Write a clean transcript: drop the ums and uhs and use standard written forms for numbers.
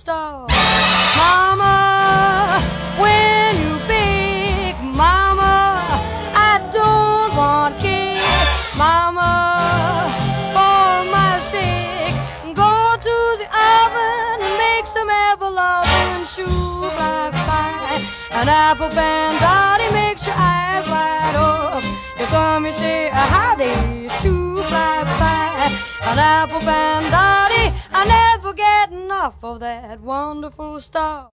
star. Mama, when you big, mama, I don't want cake. Mama, for my sake, go to the oven and make some ever-loving shoo fly fly. An apple bandati makes your eyes light up. You come, you say, howdy, shoo fly fly. An apple bandati, I never get enough of that wonderful stuff.